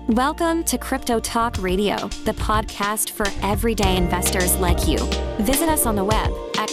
Welcome to Crypto Talk Radio, the podcast for everyday investors like you. Visit us on the web at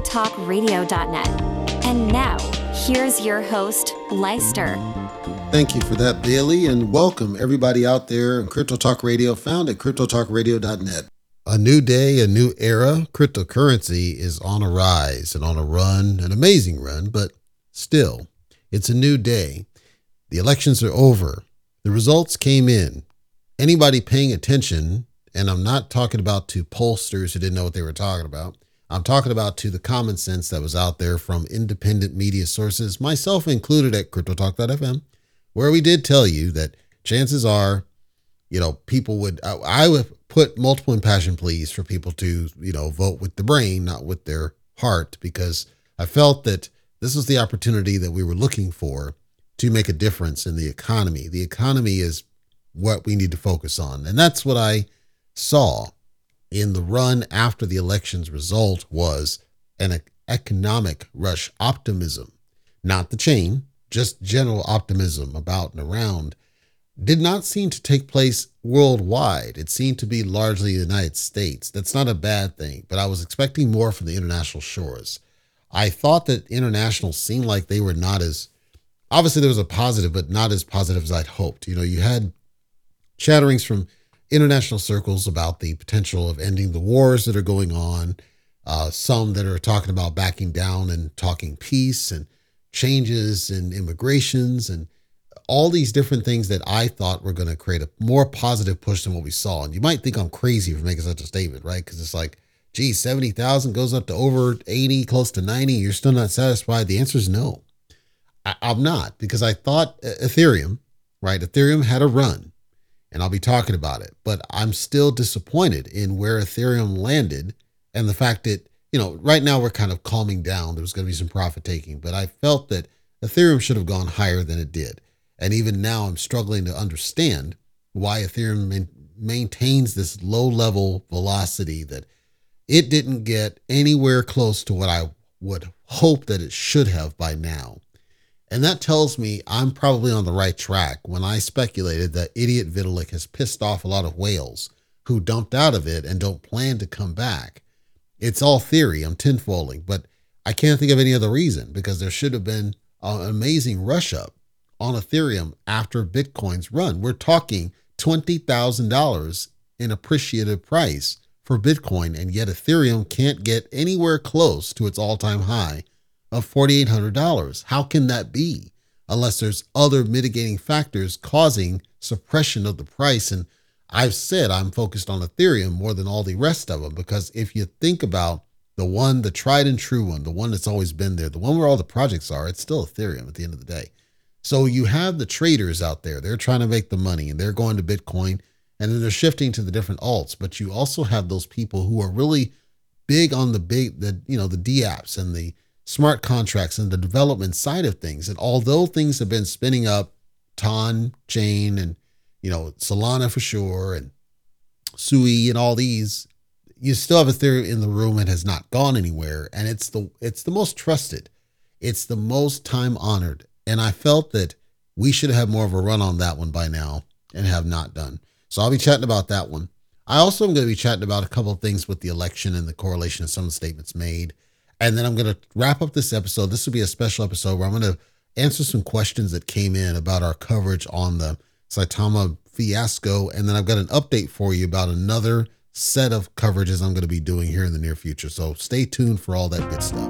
cryptotalkradio.net. And now, here's your host, Leister. Thank you for that, Bailey, and welcome everybody out there in Crypto Talk Radio, found at cryptotalkradio.net. A new day, a new era. Cryptocurrency is on a rise and on a run, an amazing run, but still, it's a new day. The elections are over. The results came in. Anybody paying attention, and I'm not talking about to pollsters who didn't know what they were talking about. I'm talking about to the common sense that was out there from independent media sources, myself included at cryptotalk.fm, where we did tell you that chances are, people I would put multiple impassioned pleas for people to, vote with the brain, not with their heart, because I felt that this was the opportunity that we were looking for to make a difference in the economy. The economy is what we need to focus on. And that's what I saw in the run after the election's result was an economic rush optimism, not the chain, just general optimism about and around. Did not seem to take place worldwide. It seemed to be largely the United States. That's not a bad thing, but I was expecting more from the international shores. I thought that international seemed like they were not as, obviously there was a positive, but not as positive as I'd hoped. You had chatterings from international circles about the potential of ending the wars that are going on. Some that are talking about backing down and talking peace and changes in immigrations and all these different things that I thought were going to create a more positive push than what we saw. And you might think I'm crazy for making such a statement, right? Because it's like, 70,000 goes up to over 80, close to 90. You're still not satisfied. The answer is no. I'm not, because I thought Ethereum, right? Ethereum had a run, and I'll be talking about it, but I'm still disappointed in where Ethereum landed and the fact that, right now we're kind of calming down. There's going to be some profit taking, but I felt that Ethereum should have gone higher than it did. And even now I'm struggling to understand why Ethereum maintains this low level velocity that it didn't get anywhere close to what I would hope that it should have by now. And that tells me I'm probably on the right track when I speculated that idiot Vitalik has pissed off a lot of whales who dumped out of it and don't plan to come back. It's all theory. I'm tinfoiling, but I can't think of any other reason, because there should have been an amazing rush up on Ethereum after Bitcoin's run. We're talking $20,000 in appreciative price for Bitcoin, and yet Ethereum can't get anywhere close to its all-time high of $4,800. How can that be unless there's other mitigating factors causing suppression of the price? And I've said I'm focused on Ethereum more than all the rest of them, because if you think about the tried and true one, the one that's always been there, the one where all the projects are, it's still Ethereum at the end of the day. So you have the traders out there, they're trying to make the money and they're going to Bitcoin and then they're shifting to the different alts. But you also have those people who are really big on the DApps and the smart contracts and the development side of things. And although things have been spinning up, TON chain and, Solana for sure, and Sui and all these, you still have Ethereum in the room and has not gone anywhere. And it's the most trusted. It's the most time honored. And I felt that we should have more of a run on that one by now and have not done. So I'll be chatting about that one. I also am going to be chatting about a couple of things with the election and the correlation of some of the statements made. And then I'm going to wrap up this episode. This will be a special episode where I'm going to answer some questions that came in about our coverage on the Saitama fiasco. And then I've got an update for you about another set of coverages I'm going to be doing here in the near future. So stay tuned for all that good stuff.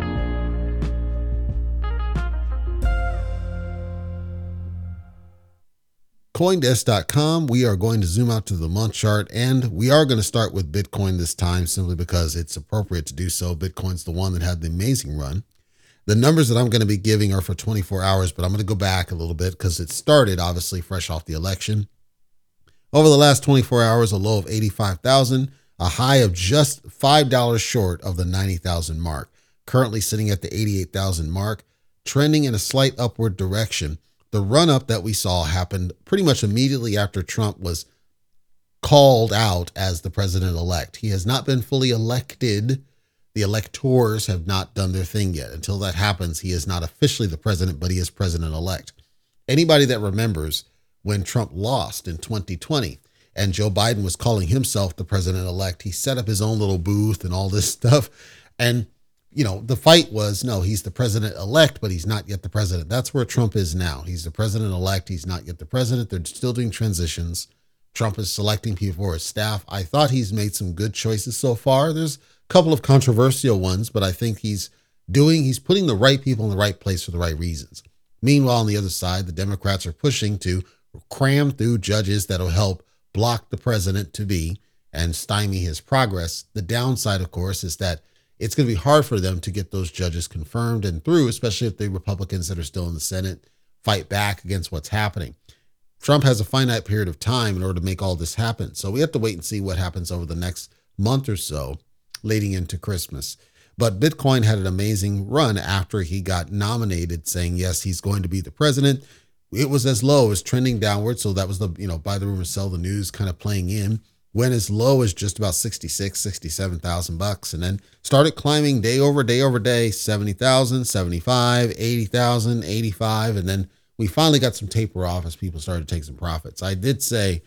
Coindesk.com, we are going to zoom out to the month chart, and we are going to start with Bitcoin this time simply because it's appropriate to do so. Bitcoin's the one that had the amazing run. The numbers that I'm going to be giving are for 24 hours, but I'm going to go back a little bit because it started obviously fresh off the election. Over the last 24 hours, a low of 85,000, a high of just $5 short of the 90,000 mark. Currently sitting at the 88,000 mark, trending in a slight upward direction. The run-up that we saw happened pretty much immediately after Trump was called out as the president-elect. He has not been fully elected. The electors have not done their thing yet. Until that happens, he is not officially the president, but he is president-elect. Anybody that remembers when Trump lost in 2020 and Joe Biden was calling himself the president-elect. He set up his own little booth and all this stuff. And, the fight was, no, he's the president-elect, but he's not yet the president. That's where Trump is now. He's the president-elect. He's not yet the president. They're still doing transitions. Trump is selecting people for his staff. I thought he's made some good choices so far. There's a couple of controversial ones, but I think he's putting the right people in the right place for the right reasons. Meanwhile, on the other side, the Democrats are pushing to cram through judges that'll help block the president to be and stymie his progress. The downside, of course, is that it's going to be hard for them to get those judges confirmed and through, especially if the Republicans that are still in the Senate fight back against what's happening. Trump has a finite period of time in order to make all this happen. So we have to wait and see what happens over the next month or so leading into Christmas. But Bitcoin had an amazing run after he got nominated, saying, yes, he's going to be the president. It was as low as trending downward. So that was the, buy the rumor, sell the news kind of playing in. Went as low as just about 66, 67,000 bucks, and then started climbing day over day over day, 70,000, 75, 80,000, 85. And then we finally got some taper off as people started to take some profits. I did say,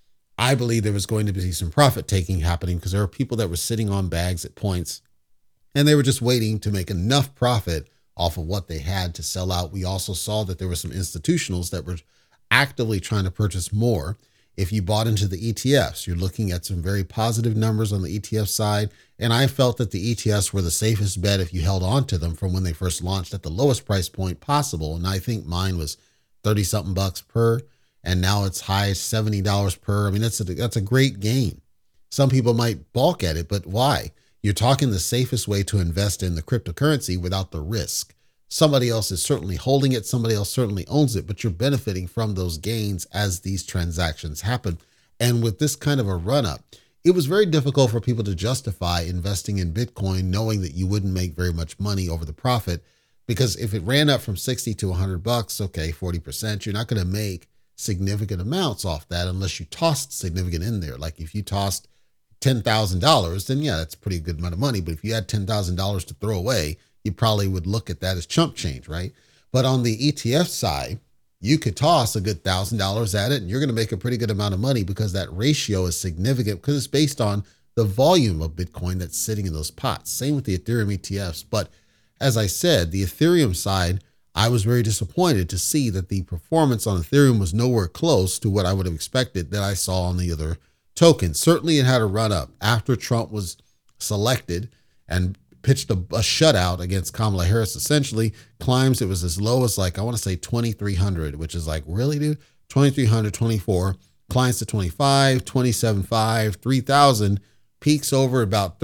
I believe there was going to be some profit taking happening because there were people that were sitting on bags at points and they were just waiting to make enough profit off of what they had to sell out. We also saw that there were some institutionals that were actively trying to purchase more. If you bought into the ETFs, you're looking at some very positive numbers on the ETF side. And I felt that the ETFs were the safest bet if you held on to them from when they first launched at the lowest price point possible. And I think mine was 30 something bucks per, and now it's high as $70 per. I mean, that's a great gain. Some people might balk at it, but why? You're talking the safest way to invest in the cryptocurrency without the risk. Somebody else is certainly holding it. Somebody else certainly owns it, but you're benefiting from those gains as these transactions happen. And with this kind of a run up, it was very difficult for people to justify investing in Bitcoin, knowing that you wouldn't make very much money over the profit. Because if it ran up from 60 to 100 bucks, okay, 40%, you're not going to make significant amounts off that unless you tossed significant in there. Like if you tossed $10,000, then yeah, that's a pretty good amount of money. But if you had $10,000 to throw away, you probably would look at that as chump change, right? But on the ETF side, you could toss a good $1,000 at it and you're going to make a pretty good amount of money because that ratio is significant because it's based on the volume of Bitcoin that's sitting in those pots. Same with the Ethereum ETFs. But as I said, the Ethereum side, I was very disappointed to see that the performance on Ethereum was nowhere close to what I would have expected that I saw on the other tokens. Certainly it had a run up after Trump was selected and pitched a shutout against Kamala Harris, essentially climbs. It was as low as I want to say 2,300, which is really, dude, 2,300, 24, climbs to 25, 27.5, 3,000, peaks over about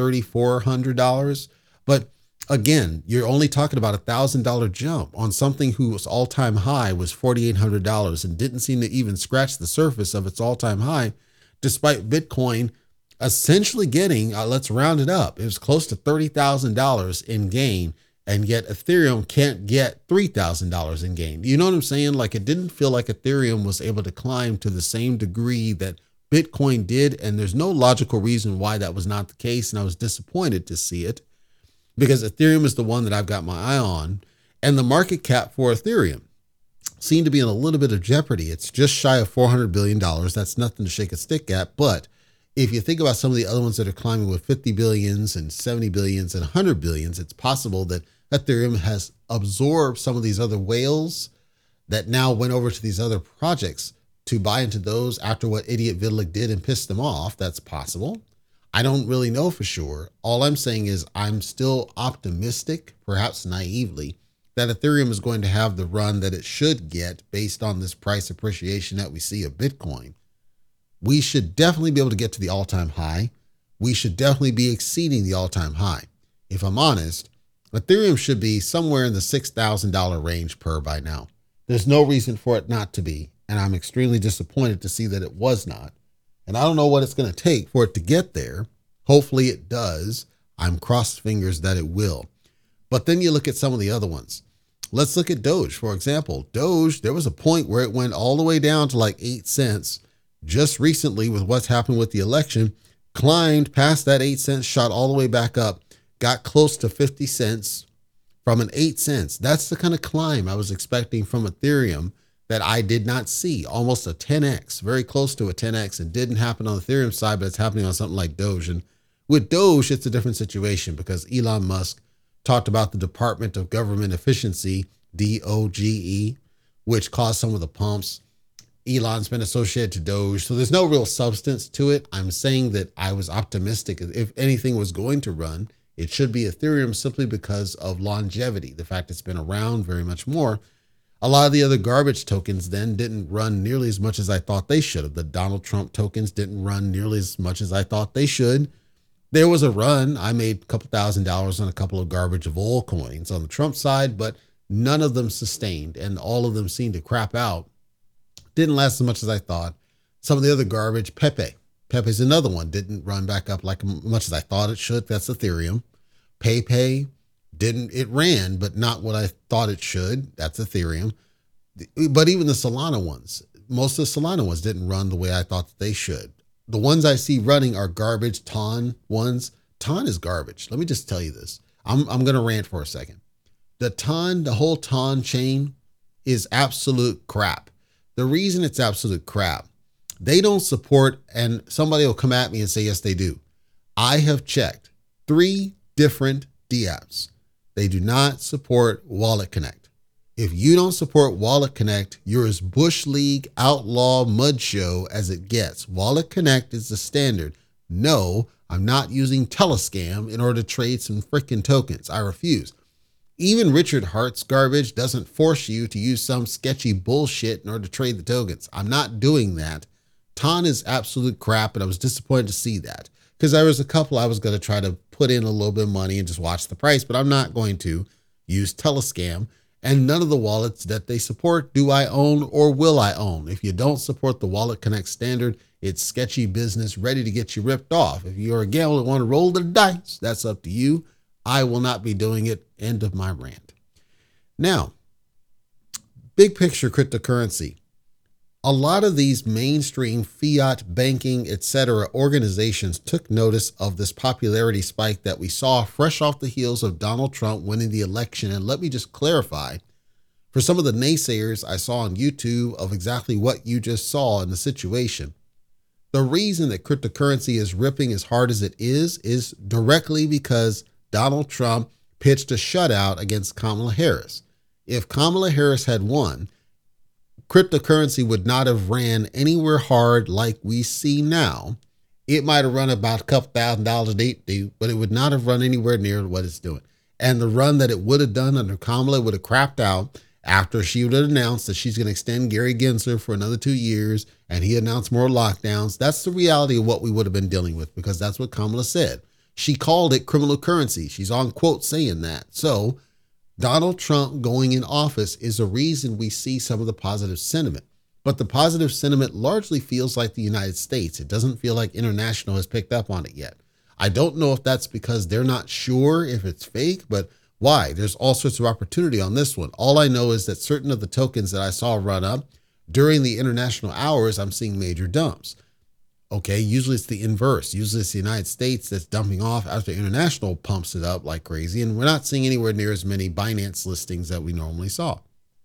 $3,400. But again, you're only talking about $1,000 jump on something whose all-time high was $4,800 and didn't seem to even scratch the surface of its all-time high, despite Bitcoin essentially getting, let's round it up, it was close to $30,000 in gain, and yet Ethereum can't get $3,000 in gain. You know what I'm saying? It didn't feel like Ethereum was able to climb to the same degree that Bitcoin did, and there's no logical reason why that was not the case, and I was disappointed to see it because Ethereum is the one that I've got my eye on, and the market cap for Ethereum seemed to be in a little bit of jeopardy. It's just shy of $400 billion. That's nothing to shake a stick at, but if you think about some of the other ones that are climbing with 50 billions and 70 billions and 100 billions, it's possible that Ethereum has absorbed some of these other whales that now went over to these other projects to buy into those after what Idiot Vitalik did and pissed them off. That's possible. I don't really know for sure. All I'm saying is I'm still optimistic, perhaps naively, that Ethereum is going to have the run that it should get based on this price appreciation that we see of Bitcoin. We should definitely be able to get to the all-time high. We should definitely be exceeding the all-time high. If I'm honest, Ethereum should be somewhere in the $6,000 range per by now. There's no reason for it not to be, and I'm extremely disappointed to see that it was not. And I don't know what it's going to take for it to get there. Hopefully it does. I'm crossed fingers that it will. But then you look at some of the other ones. Let's look at Doge, for example. Doge, there was a point where it went all the way down to 8 cents. Just recently, with what's happened with the election, climbed past that 8 cents, shot all the way back up, got close to 50 cents from an 8 cents. That's the kind of climb I was expecting from Ethereum that I did not see, almost a 10x, very close to a 10x. It didn't happen on the Ethereum side, but it's happening on something like Doge. And with Doge, it's a different situation because Elon Musk talked about the Department of Government Efficiency, DOGE, which caused some of the pumps. Elon's been associated to Doge, so there's no real substance to it. I'm saying that I was optimistic. If anything was going to run, it should be Ethereum simply because of longevity, the fact it's been around very much more. A lot of the other garbage tokens then didn't run nearly as much as I thought they should have. The Donald Trump tokens didn't run nearly as much as I thought they should. There was a run. I made a couple $1,000s on a couple of garbage of oil coins on the Trump side, but none of them sustained, and all of them seemed to crap out. Didn't last as much as I thought. Some of the other garbage, Pepe's another one, didn't run back up like much as I thought it should. That's Ethereum. Pepe it ran, but not what I thought it should. That's Ethereum. But even the Solana ones, most of the Solana ones didn't run the way I thought that they should. The ones I see running are garbage TON ones. TON is garbage. Let me just tell you this. I'm going to rant for a second. The whole TON chain is absolute crap. The reason it's absolute crap, they don't support, and somebody will come at me and say, yes, they do. I have checked 3 different dApps. They do not support Wallet Connect. If you don't support Wallet Connect, you're as Bush League outlaw mud show as it gets. Wallet Connect is the standard. No, I'm not using Telescam in order to trade some freaking tokens. I refuse. Even Richard Hart's garbage doesn't force you to use some sketchy bullshit in order to trade the tokens. I'm not doing that. TON is absolute crap, and I was disappointed to see that because there was a couple I was going to try to put in a little bit of money and just watch the price, but I'm not going to use Telescam, and none of the wallets that they support do I own or will I own. If you don't support the Wallet Connect standard, it's sketchy business ready to get you ripped off. If you're a gambler and want to roll the dice, that's up to you. I will not be doing it. End of my rant. Now, big picture cryptocurrency. A lot of these mainstream fiat banking, etc. organizations took notice of this popularity spike that we saw fresh off the heels of Donald Trump winning the election. And let me just clarify, for some of the naysayers I saw on YouTube of exactly what you just saw in the situation, the reason that cryptocurrency is ripping as hard as it is directly because Donald Trump pitched a shutout against Kamala Harris. If Kamala Harris had won, cryptocurrency would not have ran anywhere hard like we see now. It might have run about a couple $1,000s, but it would not have run anywhere near what it's doing. And the run that it would have done under Kamala would have crapped out after she would have announced that she's going to extend Gary Gensler for another 2 years, and he announced more lockdowns. That's the reality of what we would have been dealing with, because that's what Kamala said. She called it criminal currency. She's on quote saying that. So Donald Trump going in office is a reason we see some of the positive sentiment. But the positive sentiment largely feels like the United States. It doesn't feel like international has picked up on it yet. I don't know if that's because they're not sure if it's fake, but why? There's all sorts of opportunity on this one. All I know is that certain of the tokens that I saw run up during the international hours, I'm seeing major dumps. Okay, usually it's the inverse. Usually it's the United States that's dumping off after international pumps it up like crazy. And we're not seeing anywhere near as many Binance listings that we normally saw.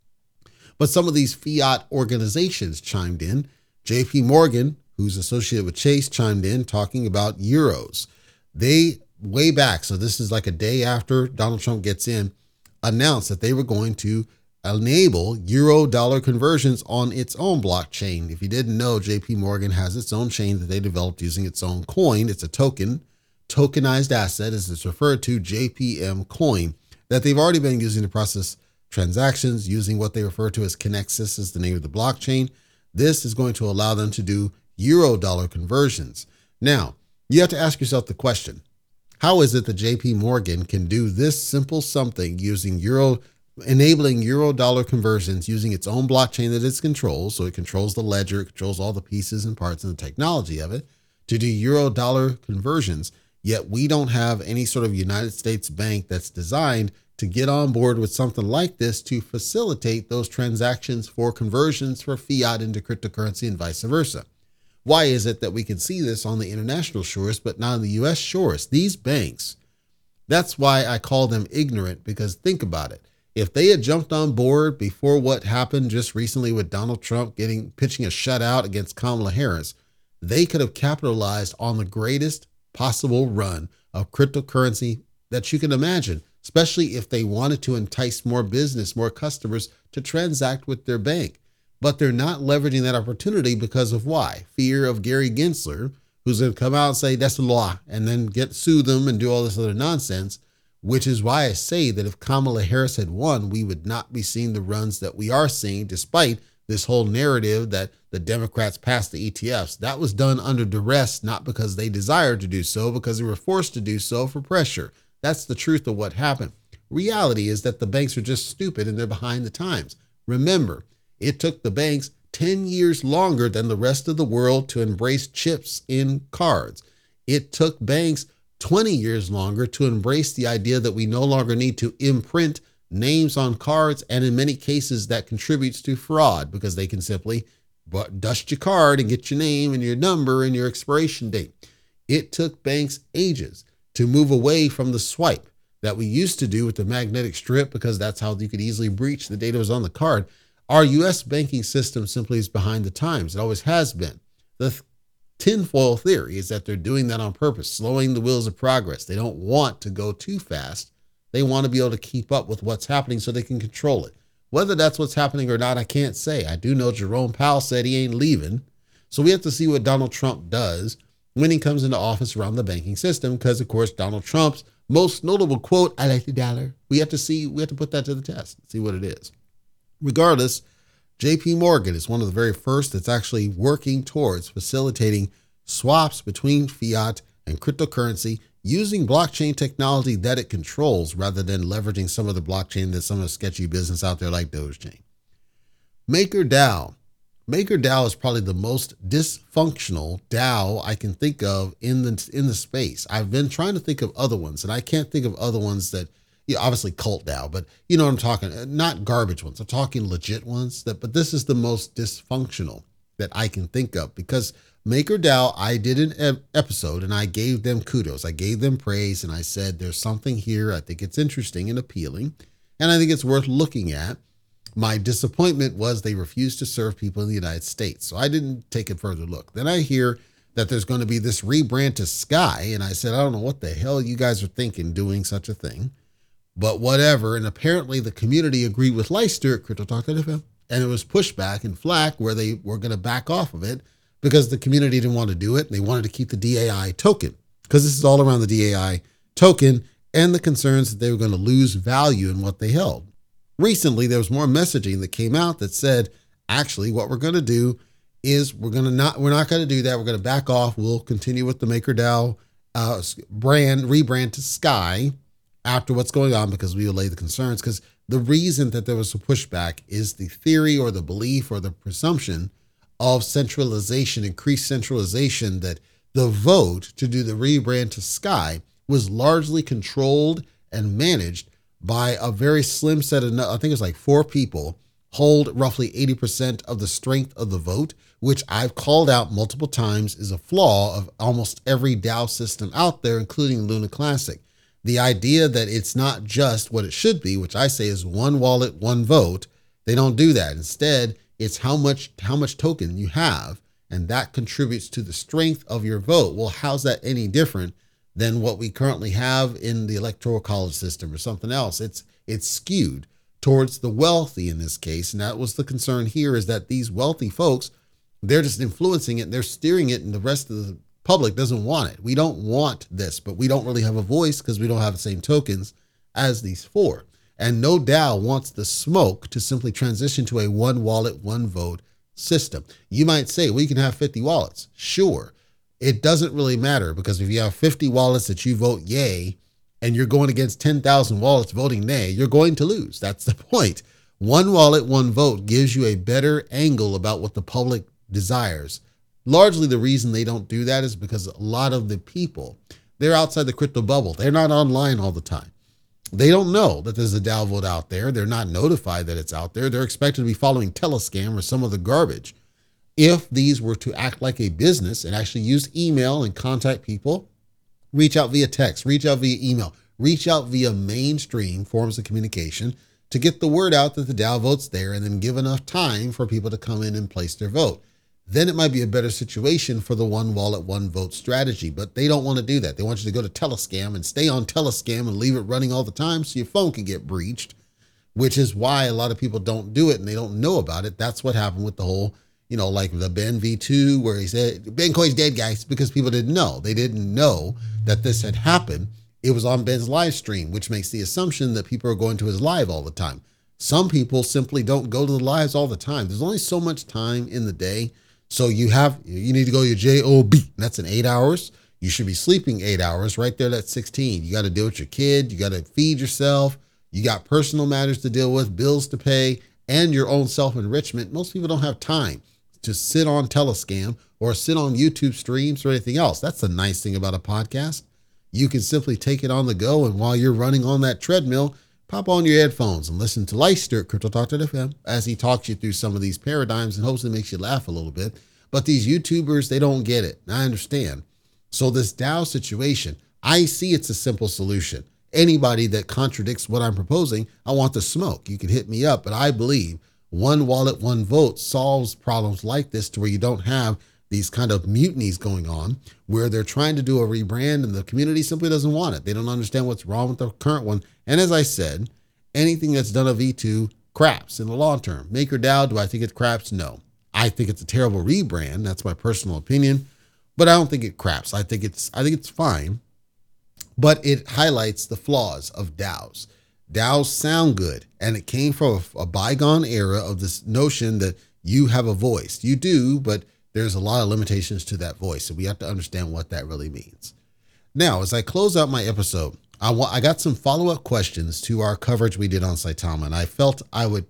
But some of these fiat organizations chimed in. JP Morgan, who's associated with Chase, chimed in talking about euros. They, way back, so this is like a day after Donald Trump gets in, announced that they were going to enable euro-dollar conversions on its own blockchain. If you didn't know, JP Morgan has its own chain that they developed using its own coin. It's a tokenized asset, as it's referred to, JPM coin, that they've already been using to process transactions using what they refer to as Kinexys is the name of the blockchain. This is going to allow them to do euro-dollar conversions. Now, you have to ask yourself the question, how is it that JP Morgan can do this simple something using enabling euro-dollar conversions using its own blockchain that it controls, so it controls the ledger, it controls all the pieces and parts and the technology of it, to do euro-dollar conversions, yet we don't have any sort of United States bank that's designed to get on board with something like this to facilitate those transactions for conversions for fiat into cryptocurrency and vice versa. Why is it that we can see this on the international shores, but not on the U.S. shores? These banks, that's why I call them ignorant, because think about it. If they had jumped on board before what happened just recently with Donald Trump pitching a shutout against Kamala Harris, they could have capitalized on the greatest possible run of cryptocurrency that you can imagine, especially if they wanted to entice more business, more customers to transact with their bank. But they're not leveraging that opportunity because of why? Fear of Gary Gensler, who's going to come out and say that's the law and then sue them and do all this other nonsense, which is why I say that if Kamala Harris had won, we would not be seeing the runs that we are seeing, despite this whole narrative that the Democrats passed the ETFs. That was done under duress, not because they desired to do so, because they were forced to do so for pressure. That's the truth of what happened. Reality is that the banks are just stupid and they're behind the times. Remember, it took the banks 10 years longer than the rest of the world to embrace chips in cards. It took banks 20 years longer to embrace the idea that we no longer need to imprint names on cards, and in many cases that contributes to fraud because they can simply dust your card and get your name and your number and your expiration date. It took banks ages to move away from the swipe that we used to do with the magnetic strip because that's how you could easily breach the data that was on the card. Our U.S. banking system simply is behind the times. It always has been. The tinfoil theory is that they're doing that on purpose, slowing the wheels of progress. They don't want to go too fast. They want to be able to keep up with what's happening so they can control it. Whether that's what's happening or not, I can't say. I do know Jerome Powell said he ain't leaving. So we have to see what Donald Trump does when he comes into office around the banking system, because, of course, Donald Trump's most notable quote, "I like the dollar." We have to put that to the test, see what it is. Regardless, JP Morgan is one of the very first that's actually working towards facilitating swaps between fiat and cryptocurrency using blockchain technology that it controls rather than leveraging some of the blockchain that some of the sketchy business out there like Dogechain. MakerDAO. MakerDAO is probably the most dysfunctional DAO I can think of in the space. I've been trying to think of other ones, and I can't think of other ones that, obviously Cult DAO, but you know what I'm talking, not garbage ones. I'm talking legit ones, but this is the most dysfunctional that I can think of, because MakerDAO, I did an episode and I gave them kudos. I gave them praise and I said, there's something here. I think it's interesting and appealing, and I think it's worth looking at. My disappointment was they refused to serve people in the United States. So I didn't take a further look. Then I hear that there's going to be this rebrand to Sky. And I said, I don't know what the hell you guys are thinking doing such a thing, but whatever. And apparently the community agreed with Leister at CryptoTalk.fm, and it was pushback and flack where they were going to back off of it because the community didn't want to do it. And they wanted to keep the DAI token, because this is all around the DAI token and the concerns that they were going to lose value in what they held. Recently, there was more messaging that came out that said, actually, what we're going to do is we're not going to do that. We're going to back off. We'll continue with the MakerDAO rebrand to Sky after what's going on, because we allay the concerns. Because the reason that there was a pushback is the theory or the belief or the presumption of centralization, increased centralization, that the vote to do the rebrand to Sky was largely controlled and managed by a very slim set of, I think it was like 4 people, hold roughly 80% of the strength of the vote, which I've called out multiple times is a flaw of almost every DAO system out there, including Luna Classic. The idea that it's not just what it should be, which I say is one wallet, one vote, they don't do that. Instead, it's how much token you have, and that contributes to the strength of your vote. Well, how's that any different than what we currently have in the electoral college system or something else? It's skewed towards the wealthy in this case. And that was the concern here, is that these wealthy folks, they're just influencing it, they're steering it, and the rest of the public doesn't want it. We don't want this, but we don't really have a voice because we don't have the same tokens as these 4. And no DAO wants the smoke to simply transition to a one wallet, one vote system. You might say, well, you can have 50 wallets. Sure. It doesn't really matter, because if you have 50 wallets that you vote yay, and you're going against 10,000 wallets voting nay, you're going to lose. That's the point. One wallet, one vote gives you a better angle about what the public desires. Largely the reason they don't do that is because a lot of the people, they're outside the crypto bubble. They're not online all the time. They don't know that there's a DAO vote out there. They're not notified that it's out there. They're expected to be following Telescam or some of the garbage. If these were to act like a business and actually use email and contact people, reach out via text, reach out via email, reach out via mainstream forms of communication, to get the word out that the Dow vote's there and then give enough time for people to come in and place their vote. Then it might be a better situation for the one wallet, one vote strategy, but they don't want to do that. They want you to go to Telescam and stay on Telescam and leave it running all the time so your phone can get breached, which is why a lot of people don't do it and they don't know about it. That's what happened with the whole, like the Ben V2, where he said, Bencoin's dead, guys, because people didn't know. They didn't know that this had happened. It was on Ben's live stream, which makes the assumption that people are going to his live all the time. Some people simply don't go to the lives all the time. There's only so much time in the day. So you need to go to your JOB. That's in 8 hours. You should be sleeping 8 hours. Right there, that's 16. You got to deal with your kid. You got to feed yourself. You got personal matters to deal with, bills to pay, and your own self-enrichment. Most people don't have time to sit on Telescam or sit on YouTube streams or anything else. That's the nice thing about a podcast. You can simply take it on the go, and while you're running on that treadmill, pop on your headphones and listen to Leicester at CryptoTalk.fm as he talks you through some of these paradigms and hopefully makes you laugh a little bit. But these YouTubers, they don't get it. I understand. So this DAO situation, I see it's a simple solution. Anybody that contradicts what I'm proposing, I want the smoke. You can hit me up, but I believe one wallet, one vote solves problems like this to where you don't have these kind of mutinies going on where they're trying to do a rebrand and the community simply doesn't want it. They don't understand what's wrong with the current one. And as I said, anything that's done a V2 craps in the long term. MakerDAO, do I think it craps? No. I think it's a terrible rebrand. That's my personal opinion, but I don't think it craps. I think it's fine, but it highlights the flaws of DAOs. DAOs sound good, and it came from a bygone era of this notion that you have a voice. You do, but there's a lot of limitations to that voice, so we have to understand what that really means. Now, as I close out my episode, I got some follow-up questions to our coverage we did on Saitama, and I thought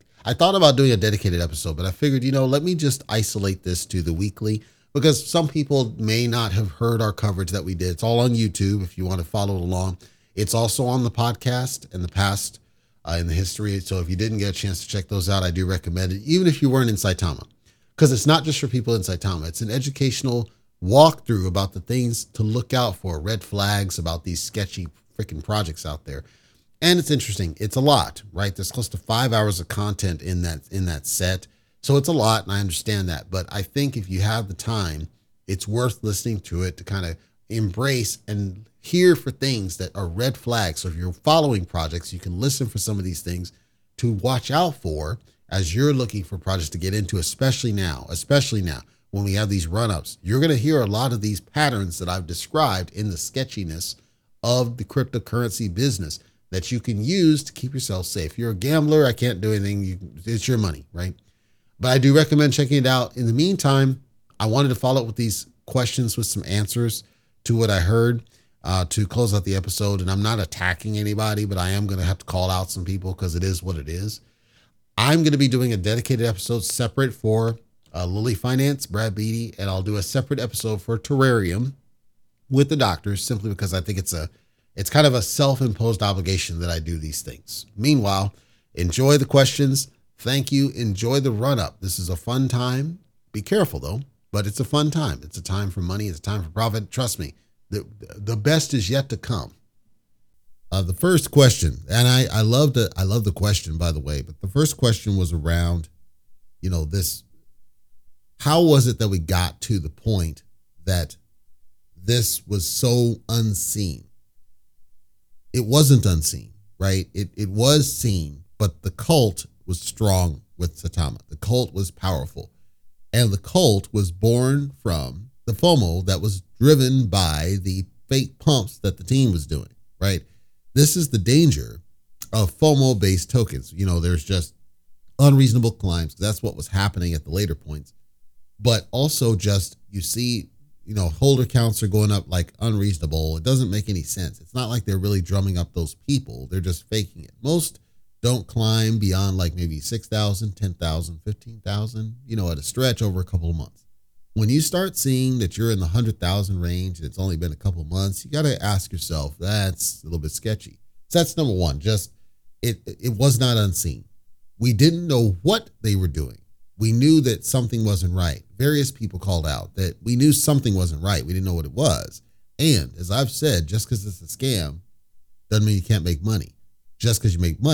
about doing a dedicated episode, but I figured, let me just isolate this to the weekly because some people may not have heard our coverage that we did. It's all on YouTube if you want to follow along. It's also on the podcast in the past, in the history. So if you didn't get a chance to check those out, I do recommend it, even if you weren't in Saitama. Because it's not just for people in Saitama. It's an educational walkthrough about the things to look out for, red flags about these sketchy freaking projects out there. And it's interesting. It's a lot, right? There's close to 5 hours of content in that set. So it's a lot, and I understand that. But I think if you have the time, it's worth listening to it to kind of embrace and hear for things that are red flags. So if you're following projects, you can listen for some of these things to watch out for as you're looking for projects to get into, especially now when we have these run-ups. You're going to hear a lot of these patterns that I've described in the sketchiness of the cryptocurrency business that you can use to keep yourself safe. If you're a gambler, I can't do anything. It's your money, right? But I do recommend checking it out. In the meantime, I wanted to follow up with these questions with some answers to what I heard to close out the episode. And I'm not attacking anybody, but I am going to have to call out some people because it is what it is. I'm going to be doing a dedicated episode separate for Lily Finance, Brad Beatty, and I'll do a separate episode for Terrarium with the doctors simply because I think it's kind of a self-imposed obligation that I do these things. Meanwhile, enjoy the questions. Thank you. Enjoy the run-up. This is a fun time. Be careful, though, but it's a fun time. It's a time for money. It's a time for profit. Trust me, the best is yet to come. The first question, and I love the question, by the way, but the first question was around, this, how was it that we got to the point that this was so unseen? It wasn't unseen, right? It was seen, but the cult was strong with Saitama. The cult was powerful, and the cult was born from the FOMO that was driven by the fake pumps that the team was doing, right? This is the danger of FOMO-based tokens. There's just unreasonable climbs. That's what was happening at the later points. But also just, you see, holder counts are going up like unreasonable. It doesn't make any sense. It's not like they're really drumming up those people. They're just faking it. Most don't climb beyond like maybe 6,000, 10,000, 15,000, at a stretch over a couple of months. When you start seeing that you're in the 100,000 range, and it's only been a couple of months, you got to ask yourself, that's a little bit sketchy. So that's number one. Just it was not unseen. We didn't know what they were doing. We knew that something wasn't right. Various people called out that we knew something wasn't right. We didn't know what it was. And as I've said, just because it's a scam doesn't mean you can't make money. Just because you make money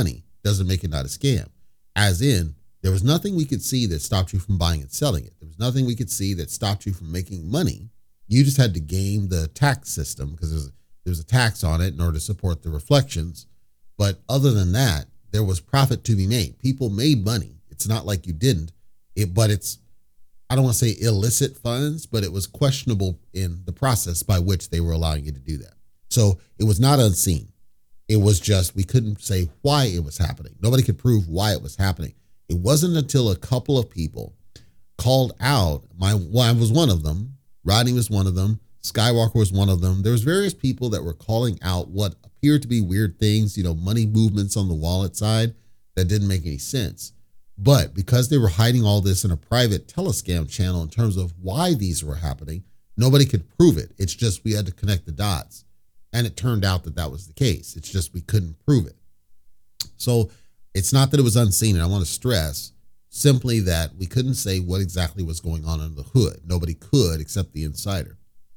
doesn't make it not a scam. As in, there was nothing we could see that stopped you from buying and selling it. There was nothing we could see that stopped you from making money. You just had to game the tax system because there's a tax on it in order to support the reflections. But other than that, there was profit to be made. People made money. It's not like you didn't. But it's, I don't want to say illicit funds, but it was questionable in the process by which they were allowing you to do that. So it was not unseen. It was just, we couldn't say why it was happening. Nobody could prove why it was happening. It wasn't until a couple of people called out, I was one of them, Rodney was one of them, Skywalker was one of them. There was various people that were calling out what appeared to be weird things, money movements on the wallet side that didn't make any sense. But because they were hiding all this in a private telescam channel in terms of why these were happening, nobody could prove it. It's just we had to connect the dots. And it turned out that was the case. It's just we couldn't prove it. So it's not that it was unseen, and I want to stress simply that we couldn't say what exactly was going on under the hood. Nobody could except the insider.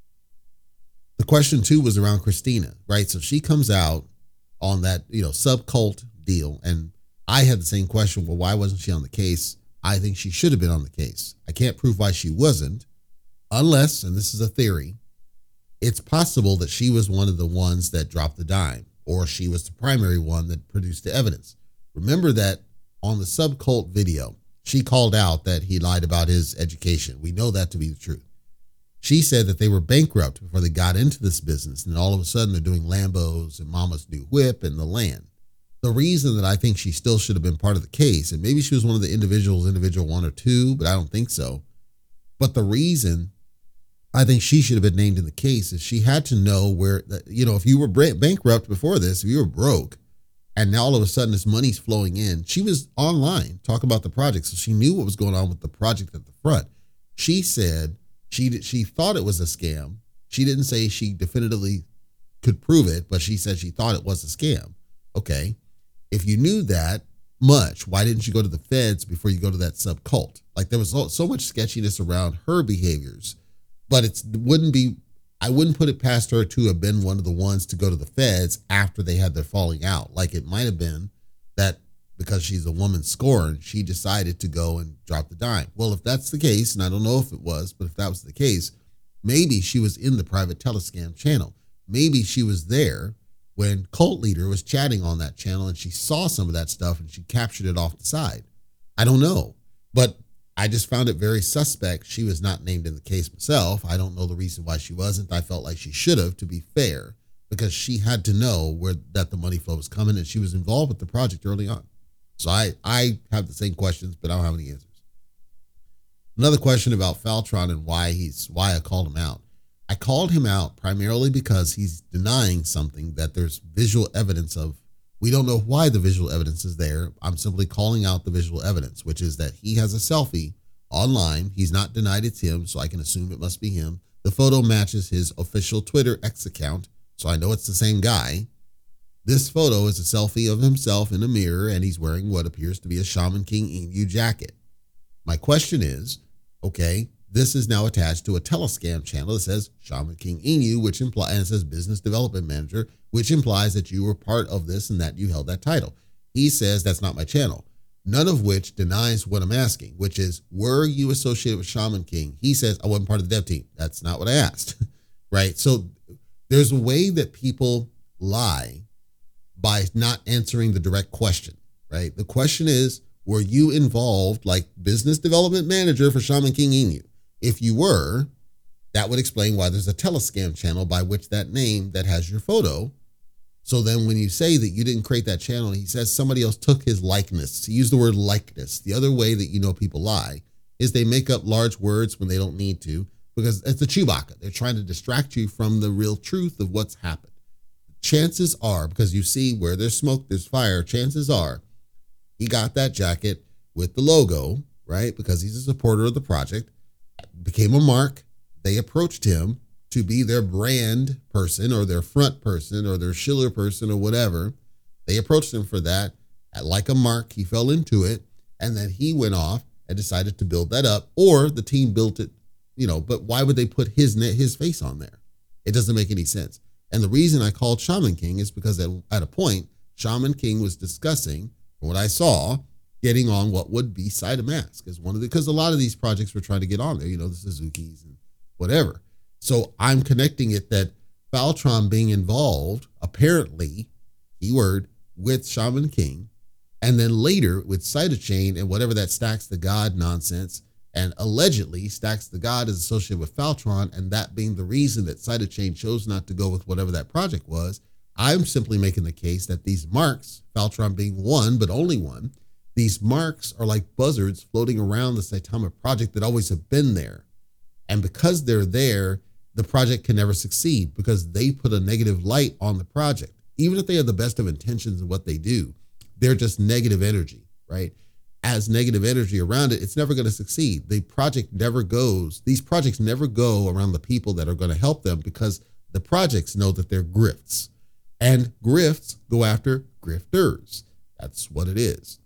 The question too was around Christina, right? So she comes out on that, subcult deal. And I had the same question. Well, why wasn't she on the case? I think she should have been on the case. I can't prove why she wasn't unless, and this is a theory, it's possible that she was one of the ones that dropped the dime, or she was the primary one that produced the evidence. Remember that on the subcult video, she called out that he lied about his education. We know that to be the truth. She said that they were bankrupt before they got into this business, and all of a sudden they're doing Lambos and Mama's new whip and the land. The reason that I think she still should have been part of the case, and maybe she was one of the individual one or two, but I don't think so. But the reason I think she should have been named in the case is she had to know where, if you were bankrupt before this, if you were broke, and now all of a sudden this money's flowing in. She was online talking about the project, so she knew what was going on with the project at the front. She said she thought it was a scam. She didn't say she definitively could prove it, but she said she thought it was a scam. Okay, if you knew that much, why didn't you go to the feds before you go to that subcult? Like, there was so much sketchiness around her behaviors, but I wouldn't put it past her to have been one of the ones to go to the feds after they had their falling out. Like, it might have been that because she's a woman scorned, she decided to go and drop the dime. Well, if that's the case, and I don't know if it was, but if that was the case, maybe she was in the private telescam channel. Maybe she was there when Cult Leader was chatting on that channel and she saw some of that stuff and she captured it off the side. I don't know, but I just found it very suspect. She was not named in the case myself. I don't know the reason why she wasn't. I felt like she should have, to be fair, because she had to know that the money flow was coming and she was involved with the project early on. So I have the same questions, but I don't have any answers. Another question about Faltron and why I called him out. I called him out primarily because he's denying something that there's visual evidence of. We don't know why the visual evidence is there. I'm simply calling out the visual evidence, which is that he has a selfie online. He's not denied it's him, so I can assume it must be him. The photo matches his official Twitter X account, so I know it's the same guy. This photo is a selfie of himself in a mirror, and he's wearing what appears to be a Shaman King Inu jacket. My question is, okay, this is now attached to a telescam channel that says Shaman King Inu, which implies, and it says Business Development Manager, which implies that you were part of this and that you held that title. He says that's not my channel, none of which denies what I'm asking, which is, were you associated with Shaman King? He says, I wasn't part of the dev team. That's not what I asked, right? So there's a way that people lie by not answering the direct question, right? The question is, were you involved like Business Development Manager for Shaman King Inu? If you were, that would explain why there's a telescam channel by which that name that has your photo. So then when you say that you didn't create that channel, he says somebody else took his likeness. He used the word likeness. The other way that people lie is they make up large words when they don't need to, because it's a Chewbacca. They're trying to distract you from the real truth of what's happened. Chances are, because you see where there's smoke, there's fire, chances are he got that jacket with the logo, right? Because he's a supporter of the project, became a mark. They approached him to be their brand person or their front person or their Schiller person or whatever. They approached him for that. Like a mark, he fell into it. And then he went off and decided to build that up, or the team built it, but why would they put his face on there? It doesn't make any sense. And the reason I called Shaman King is because at a point, Shaman King was discussing from what I saw, getting on what would be SideOfMask as one of the, because a lot of these projects were trying to get on there, the Suzuki's and whatever. So I'm connecting it that Faltron being involved, apparently, keyword, with Shaman King, and then later with Cytochain and whatever that Stacks the God nonsense, and allegedly Stacks the God is associated with Faltron, and that being the reason that Cytochain chose not to go with whatever that project was. I'm simply making the case that these marks, Faltron being one, but only one, these marks are like buzzards floating around the Saitama project that always have been there. And because they're there, the project can never succeed because they put a negative light on the project. Even if they have the best of intentions in what they do, they're just negative energy, right? As negative energy around it, it's never going to succeed. The project never goes, these projects never go around the people that are going to help them because the projects know that they're grifts. And grifts go after grifters. That's what it is.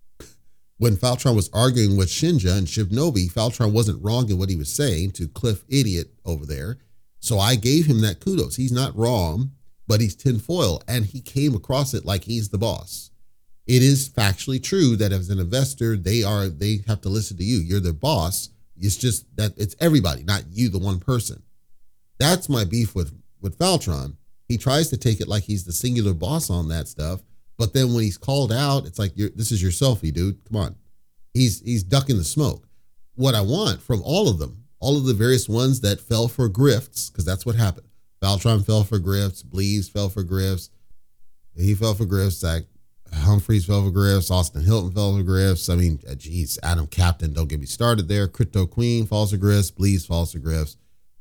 When Faltron was arguing with Shinja and Shivnobi, Faltron wasn't wrong in what he was saying to Cliff Idiot over there. So I gave him that kudos. He's not wrong, but he's tinfoil, and he came across it like he's the boss. It is factually true that as an investor, they have to listen to you. You're their boss. It's just that it's everybody, not you, the one person. That's my beef with Faltron. He tries to take it like he's the singular boss on that stuff. But then when he's called out, it's like, this is your selfie, dude. Come on. He's ducking the smoke. What I want from all of them, all of the various ones that fell for grifts, because that's what happened. Faltron fell for grifts. Bleaves fell for grifts. He fell for grifts. Zach Humphreys fell for grifts. Austin Hilton fell for grifts. I mean, geez, Adam Captain, don't get me started there. Crypto Queen falls for grifts. Bleaves falls for grifts.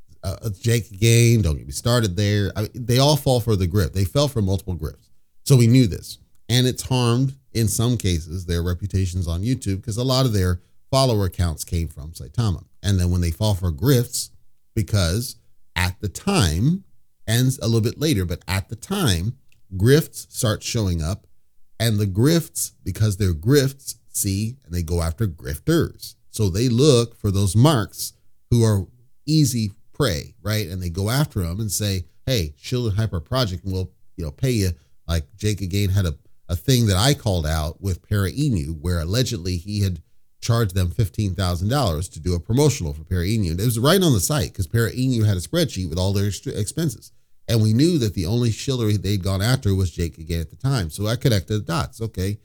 Jake again, don't get me started there. I mean, they all fall for the grift. They fell for multiple grifts. So we knew this. And it's harmed, in some cases, their reputations on YouTube because a lot of their follower accounts came from Saitama. And then when they fall for grifts, because at the time, ends a little bit later, but at the time, grifts start showing up. And the grifts, because they're grifts, see, and they go after grifters. So they look for those marks who are easy prey, right? And they go after them and say, hey, Shield and Hyper Project, and we'll pay you. Like Jake again had a thing that I called out with Para Inu, where allegedly he had charged them $15,000 to do a promotional for Para Inu. And it was right on the site because Para Inu had a spreadsheet with all their expenses. And we knew that the only shiller they'd gone after was Jake again at the time. So I connected the dots. Okay,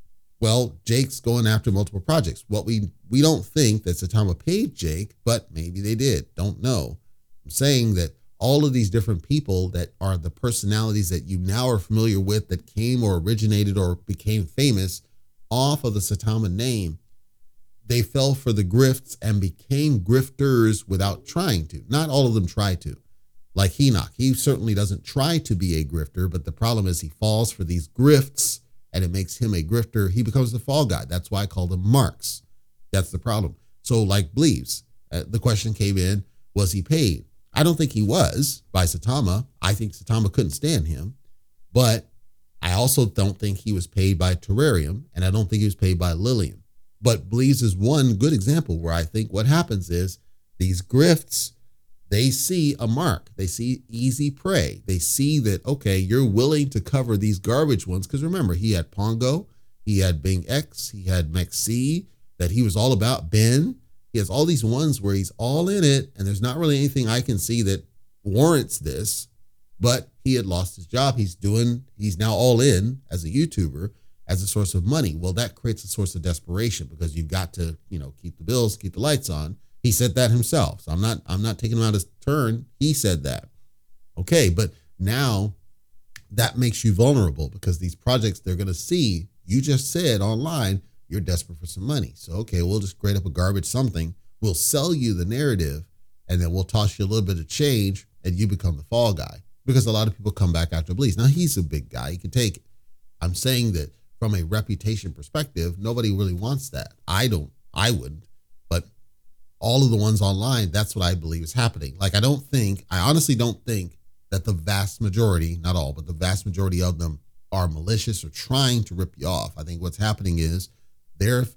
well, Jake's going after multiple projects. What we don't think that Saitama paid Jake, but maybe they did. Don't know. I'm saying that all of these different people that are the personalities that you now are familiar with that came or originated or became famous off of the Saitama name, they fell for the grifts and became grifters without trying to. Not all of them try to. Like Enoch, he certainly doesn't try to be a grifter, but the problem is he falls for these grifts and it makes him a grifter. He becomes the fall guy. That's why I call them marks. That's the problem. So like Bleaves, the question came in, was he paid? I don't think he was by Saitama. I think Saitama couldn't stand him, but I also don't think he was paid by Terrarium, and I don't think he was paid by Lilium. But Bleaves is one good example where I think what happens is these grifts, they see a mark. They see easy prey. They see that, okay, you're willing to cover these garbage ones. Because remember, he had Pongo, he had Bing X, he had Mexi, that he was all about Ben. He has all these ones where he's all in it, and there's not really anything I can see that warrants this, but he had lost his job. He's now all in as a YouTuber as a source of money. Well, that creates a source of desperation because you've got to, keep the bills, keep the lights on. He said that himself. So I'm not taking him out of turn. He said that. Okay, but now that makes you vulnerable because these projects, they're going to see, you just said online, you're desperate for some money. So, okay, we'll just grade up a garbage something. We'll sell you the narrative, and then we'll toss you a little bit of change, and you become the fall guy. Because a lot of people come back after Bleaves. Now, he's a big guy. He can take it. I'm saying that from a reputation perspective, nobody really wants that. I wouldn't. But all of the ones online, that's what I believe is happening. Like, I honestly don't think that the vast majority, not all, but the vast majority of them are malicious or trying to rip you off. I think what's happening is they're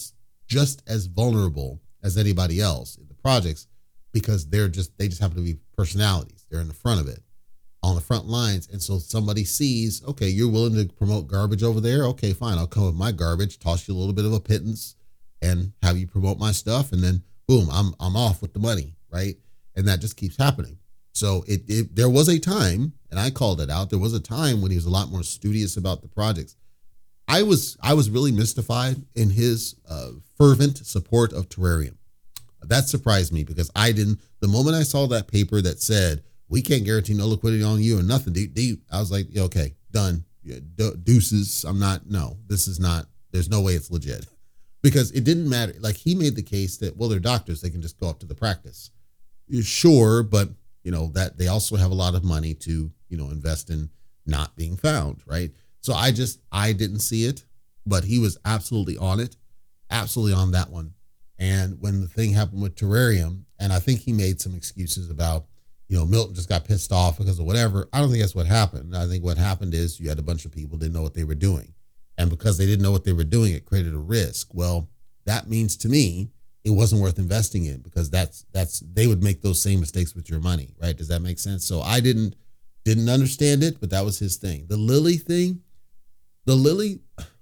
just as vulnerable as anybody else in the projects because they just happen to be personalities. They're in the front of it. on the front lines. And so somebody sees, okay, you're willing to promote garbage over there. Okay, fine. I'll come with my garbage, toss you a little bit of a pittance and have you promote my stuff. And then boom, I'm off with the money. Right. And that just keeps happening. So there was a time, and I called it out. There was a time when he was a lot more studious about the projects. I was really mystified in his fervent support of terrarium. That surprised me because the moment I saw that paper that said, we can't guarantee no liquidity on you or nothing, I was like, yeah, okay, done. Yeah, deuces. There's no way it's legit. Because it didn't matter. Like, he made the case that, well, they're doctors. They can just go up to the practice. Sure, but, that they also have a lot of money to, invest in not being found, right? So I didn't see it, but he was absolutely on it, absolutely on that one. And when the thing happened with terrarium, and I think he made some excuses about, Milton just got pissed off because of whatever. I don't think that's what happened. I think what happened is you had a bunch of people didn't know what they were doing. And because they didn't know what they were doing, it created a risk. Well, that means to me, it wasn't worth investing in because they would make those same mistakes with your money, right? Does that make sense? So I didn't understand it, but that was his thing. The Lilly thing, the Lilly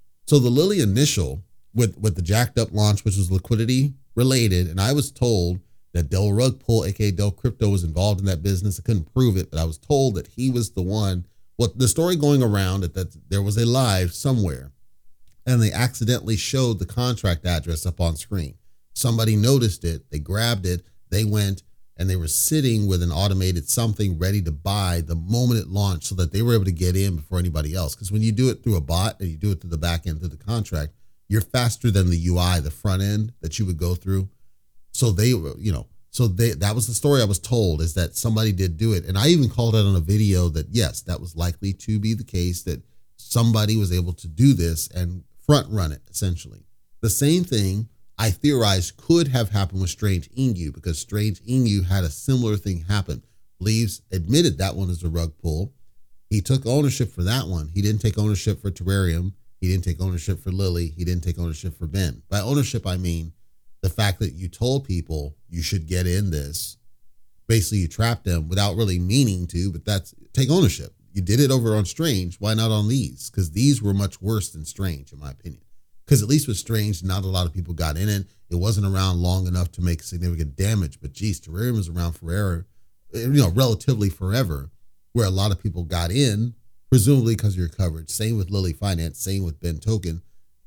initial with the jacked up launch, which was liquidity related. And I was told that Del Rug Pull, aka Del Crypto, was involved in that business. I couldn't prove it, but I was told that he was the one. What the story going around that there was a live somewhere and they accidentally showed the contract address up on screen. Somebody noticed it. They grabbed it. They went and they were sitting with an automated something ready to buy the moment it launched so that they were able to get in before anybody else. Because when you do it through a bot and you do it through the back end through the contract, you're faster than the UI, the front end that you would go through. So that was the story I was told, is that somebody did do it. And I even called out on a video that, yes, that was likely to be the case, that somebody was able to do this and front run it, essentially. The same thing I theorized could have happened with Strange Emu, because Strange Emu had a similar thing happen. Leaves admitted that one is a rug pull. He took ownership for that one. He didn't take ownership for Terrarium. He didn't take ownership for Lilly. He didn't take ownership for Ben. By ownership, I mean the fact that you told people you should get in this. Basically, you trapped them without really meaning to, but that's take ownership. You did it over on Strange. Why not on these? Because these were much worse than Strange, in my opinion. Because at least with Strange, not a lot of people got in it. It wasn't around long enough to make significant damage. But geez, Terrarium was around forever, relatively forever, where a lot of people got in, presumably because of your coverage. Same with Lilly Finance, same with Ben Token.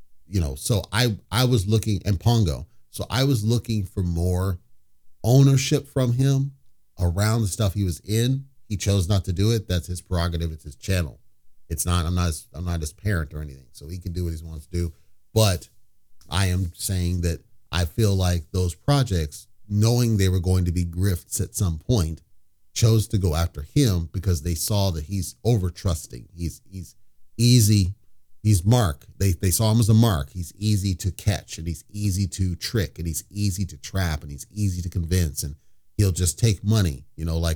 So I was looking, and Pongo. So I was looking for more ownership from him around the stuff he was in. He chose not to do it. That's his prerogative. It's his channel. It's not, I'm not his parent or anything. So he can do what he wants to do. But I am saying that I feel like those projects, knowing they were going to be grifts at some point, chose to go after him because they saw that he's over trusting. He's easy. He's Mark. They saw him as a Mark. He's easy to catch and he's easy to trick and he's easy to trap and he's easy to convince, and he'll just take money,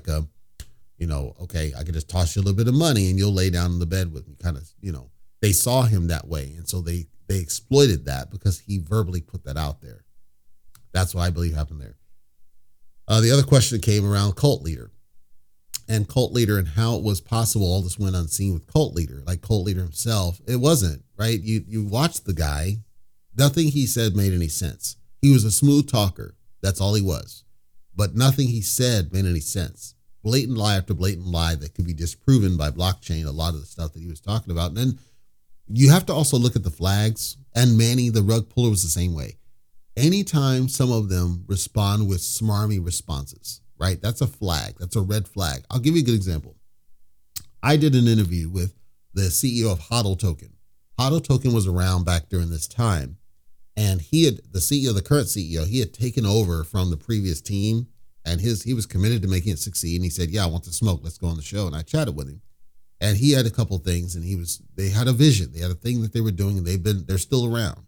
okay, I can just toss you a little bit of money and you'll lay down in the bed with me, kind of, they saw him that way. And so they exploited that because he verbally put that out there. That's what I believe happened there. The other question came around Cult Leader. And Cult Leader and how it was possible all this went unseen with Cult Leader. Like Cult Leader himself, it wasn't, right? You watched the guy. Nothing he said made any sense. He was a smooth talker. That's all he was. But nothing he said made any sense. Blatant lie after blatant lie that could be disproven by blockchain, a lot of the stuff that he was talking about. And then you have to also look at the flags. And Manny, the rug puller, was the same way. Anytime some of them respond with smarmy responses, right? That's a flag. That's a red flag. I'll give you a good example. I did an interview with the CEO of HODL Token. HODL Token was around back during this time. And the current CEO, he had taken over from the previous team, and he was committed to making it succeed. And he said, yeah, I want the smoke. Let's go on the show. And I chatted with him. And he had a couple things, and they had a vision. They had a thing that they were doing, and they're still around.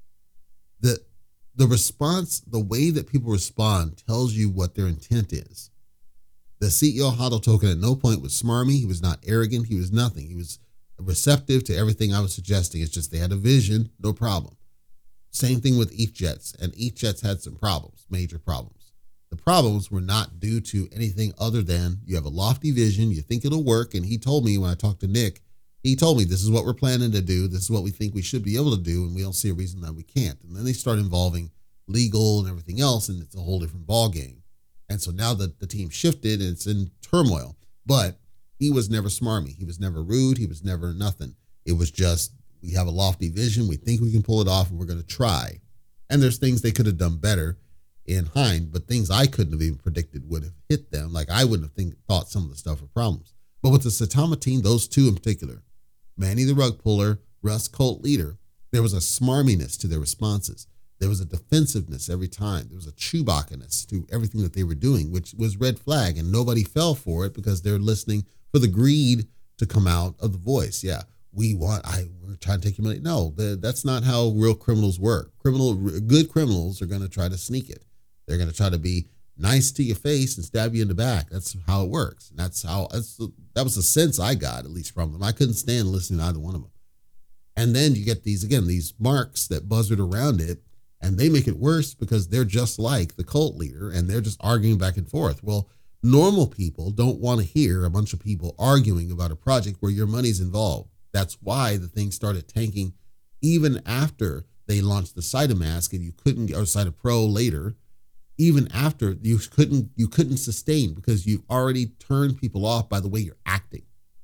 The response, the way that people respond tells you what their intent is. The CEO of HODL Token at no point was smarmy. He was not arrogant. He was nothing. He was receptive to everything I was suggesting. It's just they had a vision, no problem. Same thing with ETHJets, and ETHJets had some problems, major problems. The problems were not due to anything other than you have a lofty vision, you think it'll work. And he told me when I talked to Nick, he told me this is what we're planning to do. This is what we think we should be able to do. And we don't see a reason that we can't. And then they start involving legal and everything else. And it's a whole different ball game. And so now that the team shifted, it's in turmoil. But he was never smarmy. He was never rude. He was never nothing. It was just, we have a lofty vision. We think we can pull it off and we're going to try. And there's things they could have done better in Hind, but things I couldn't have even predicted would have hit them. Like I wouldn't have thought some of the stuff were problems. But with the Saitama team, those two in particular, Manny the rug puller, Russ cult leader, there was a smarminess to their responses. There was a defensiveness every time. There was a Chewbacca-ness to everything that they were doing, which was red flag, and nobody fell for it because they're listening for the greed to come out of the voice. Yeah, we're trying to take your money. No, that's not how real criminals work. Good criminals are going to try to sneak it. They're going to try to be nice to your face and stab you in the back. That's how it works. And that was the sense I got, at least from them. I couldn't stand listening to either one of them. And then you get these marks that buzzard around it, and they make it worse because they're just like the cult leader and they're just arguing back and forth. Well, normal people don't want to hear a bunch of people arguing about a project where your money's involved. That's why the thing started tanking even after they launched the Cytomask and you couldn't, or Cytopro later, even after you couldn't sustain because you've already turned people off by the way you're acting.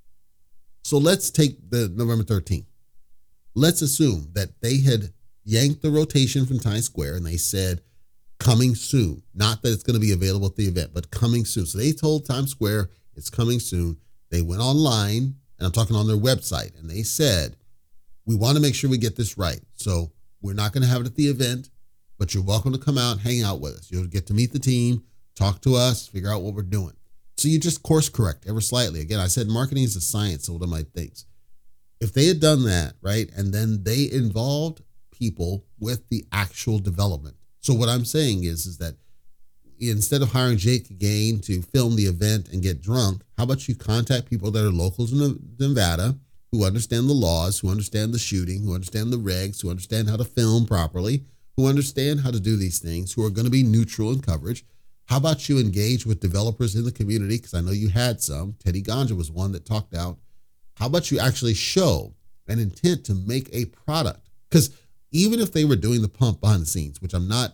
So let's take the November 13th. Let's assume that they had yanked the rotation from Times Square and they said, coming soon. Not that it's going to be available at the event, but coming soon. So they told Times Square it's coming soon. They went online, and I'm talking on their website, and they said, we want to make sure we get this right. So we're not going to have it at the event, but you're welcome to come out and hang out with us. You'll get to meet the team, talk to us, figure out what we're doing. So you just course correct ever slightly. Again, I said marketing is a science, so what are my things? If they had done that, right, and then they involved people with the actual development. So what I'm saying is that instead of hiring Jake Gain to film the event and get drunk, how about you contact people that are locals in Nevada who understand the laws, who understand the shooting, who understand the regs, who understand how to film properly, who understand how to do these things, who are going to be neutral in coverage. How about you engage with developers in the community? Because I know you had some. Teddy Ganja was one that talked out. How about you actually show an intent to make a product? Because even if they were doing the pump behind the scenes, which I'm not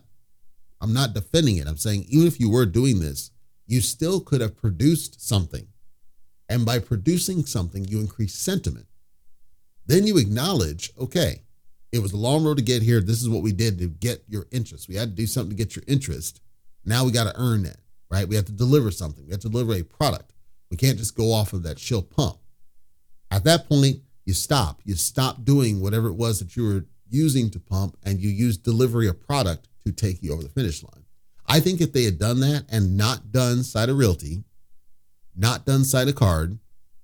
defending it. I'm saying even if you were doing this, you still could have produced something. And by producing something, you increase sentiment. Then you acknowledge, okay, it was a long road to get here. This is what we did to get your interest. We had to do something to get your interest. Now we got to earn that, right? We have to deliver something. We have to deliver a product. We can't just go off of that chill pump. At that point, you stop. You stop doing whatever it was that you were using to pump, and you use delivery of product to take you over the finish line. I think if they had done that and not done Cyta Realty, not done Cyta Card,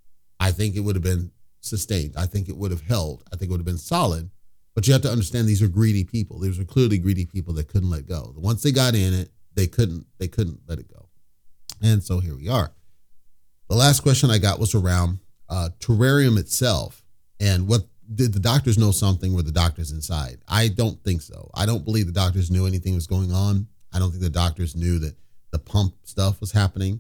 I think it would have been sustained. I think it would have held. I think it would have been solid. But you have to understand these are greedy people. These are clearly greedy people that couldn't let go. Once they got in it, they couldn't let it go. And so here we are. The last question I got was around terrarium itself and what did the doctors know something were the doctors inside? I don't think so. I don't believe the doctors knew anything was going on. I don't think the doctors knew that the pump stuff was happening.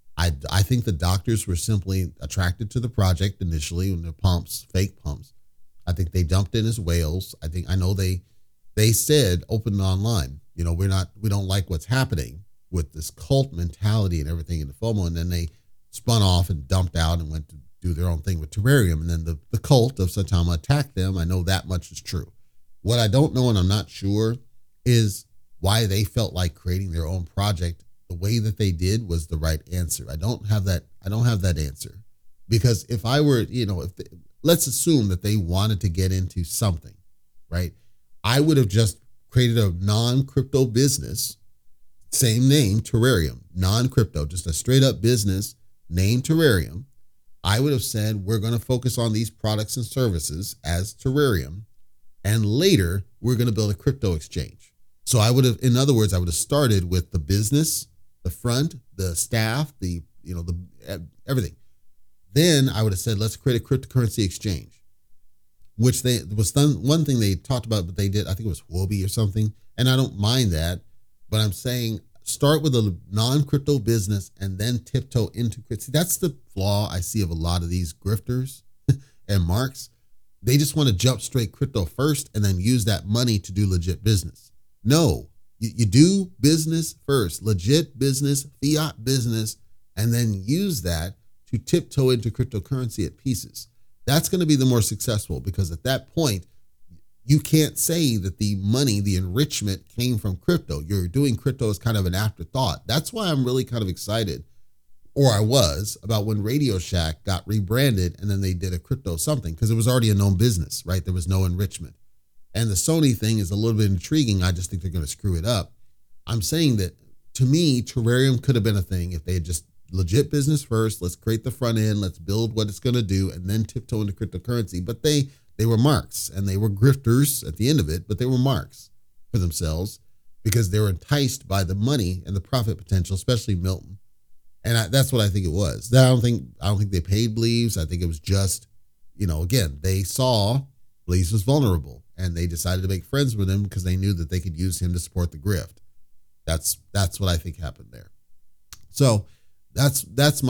I think the doctors were simply attracted to the project initially when the pumps, fake pumps. I think they dumped in as whales. I know they said open online, we don't like what's happening with this cult mentality and everything in the FOMO. And then they spun off and dumped out and went to do their own thing with terrarium. And then the cult of Saitama attacked them. I know that much is true. What I don't know, and I'm not sure, is why they felt like creating their own project the way that they did was the right answer. I don't have that answer, because if I were, let's assume that they wanted to get into something, right? I would have just created a non-crypto business, same name, Terrarium, non-crypto, just a straight up business named Terrarium. I would have said, we're going to focus on these products and services as Terrarium, and later we're going to build a crypto exchange. So I would have started with the business, the front, the staff, the everything. Then I would have said, let's create a cryptocurrency exchange, which one thing they talked about, but they did, I think it was Huobi or something. And I don't mind that, but I'm saying, start with a non-crypto business and then tiptoe into crypto. See, that's the flaw I see of a lot of these grifters and marks. They just want to jump straight crypto first and then use that money to do legit business. No, you do business first, legit business, fiat business, and then use that to tiptoe into cryptocurrency at pieces. That's going to be the more successful, because at that point, you can't say that the money, the enrichment came from crypto. You're doing crypto as kind of an afterthought. That's why I'm really kind of excited, or I was, about when Radio Shack got rebranded and then they did a crypto something, because it was already a known business, right? There was no enrichment. And the Sony thing is a little bit intriguing. I just think they're going to screw it up. I'm saying that, to me, Terrarium could have been a thing if they had just legit business first. Let's create the front end. Let's build what it's going to do, and then tiptoe into cryptocurrency. But they were marks, and they were grifters at the end of it, but they were marks for themselves because they were enticed by the money and the profit potential, especially Milton. And that's what I think it was. I don't think they paid Bleaves. I think it was just, again, they saw Bleaves was vulnerable and they decided to make friends with him because they knew that they could use him to support the grift. That's what I think happened there. So that's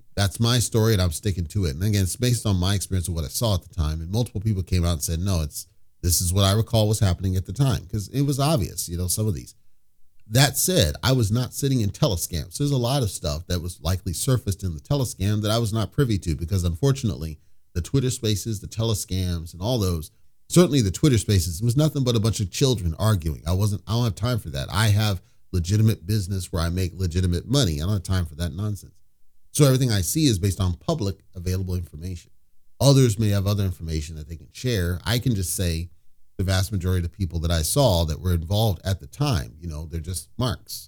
my story, and I'm sticking to it. And again, it's based on my experience of what I saw at the time. And multiple people came out and said, no, this is what I recall was happening at the time, because it was obvious, some of these. That said, I was not sitting in telescams. There's a lot of stuff that was likely surfaced in the telescam that I was not privy to, because unfortunately, the Twitter spaces, the telescams, and all those, certainly the Twitter spaces, was nothing but a bunch of children arguing. I don't have time for that. I have legitimate business where I make legitimate money. I don't have time for that nonsense. So everything I see is based on public available information. Others may have other information that they can share. I can just say the vast majority of the people that I saw that were involved at the time, they're just marks.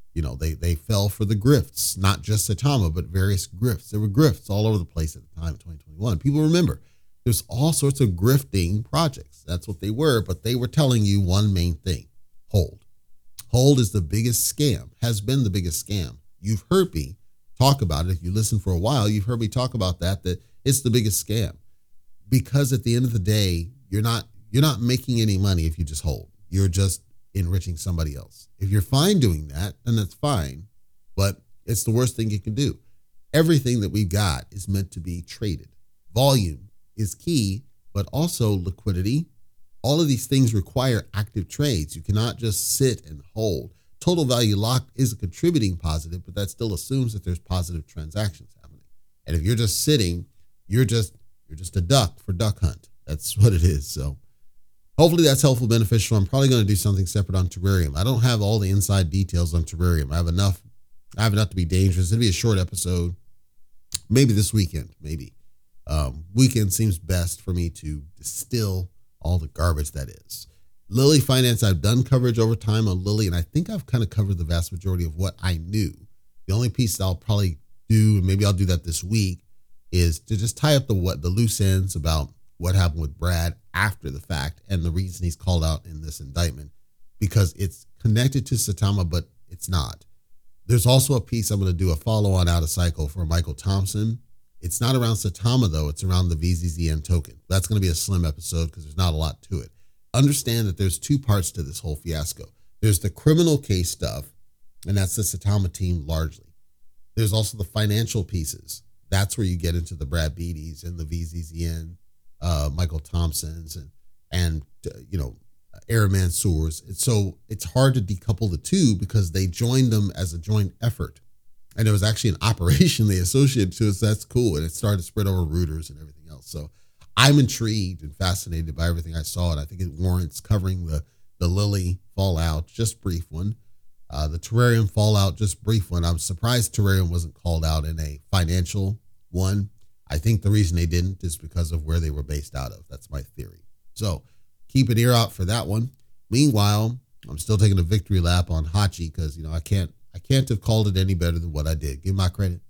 They fell for the grifts, not just Saitama, but various grifts. There were grifts all over the place at the time in 2021. People remember there's all sorts of grifting projects. That's what they were, but they were telling you one main thing: hold. Hold is the biggest scam, has been the biggest scam. You've heard me talk about it. If you listen for a while, you've heard me talk about that it's the biggest scam, because at the end of the day, you're not making any money if you just hold. You're just enriching somebody else. If you're fine doing that, then that's fine, but it's the worst thing you can do. Everything that we've got is meant to be traded. Volume is key, but also liquidity. All of these things require active trades. You cannot just sit and hold. Total value locked is a contributing positive, but that still assumes that there's positive transactions happening. And if you're just sitting, you're just a duck for duck hunt. That's what it is. So hopefully that's helpful, beneficial. I'm probably going to do something separate on Terrarium. I don't have all the inside details on Terrarium. I have enough to be dangerous. It'll be a short episode, maybe this weekend, maybe. Weekend seems best for me to distill all the garbage that is. Lily Finance, I've done coverage over time on Lily, and I think I've kind of covered the vast majority of what I knew. The only piece I'll probably do, and maybe I'll do that this week, is to just tie up the loose ends about what happened with Brad after the fact and the reason he's called out in this indictment, because it's connected to Saitama, but it's not. There's also a piece I'm going to do a follow-on out of cycle for Michael Thompson. It's not around Saitama, though. It's around the VZZN token. That's going to be a slim episode because there's not a lot to it. Understand that there's two parts to this whole fiasco. There's the criminal case stuff, and that's the Saitama team largely. There's also the financial pieces. That's where you get into the Brad Beatties and the VZZN, Michael Thompsons, and Aaron Mansour's. So it's hard to decouple the two because they joined them as a joint effort. And there was actually an operation they associated to it, so that's cool. And it started to spread over routers and everything else. So I'm intrigued and fascinated by everything I saw, and I think it warrants covering the Lily fallout, just brief one. The Terrarium fallout, just brief one. I'm surprised Terrarium wasn't called out in a financial one. I think the reason they didn't is because of where they were based out of. That's my theory. So keep an ear out for that one. Meanwhile, I'm still taking a victory lap on Hachi because, I can't have called it any better than what I did. Give my credit.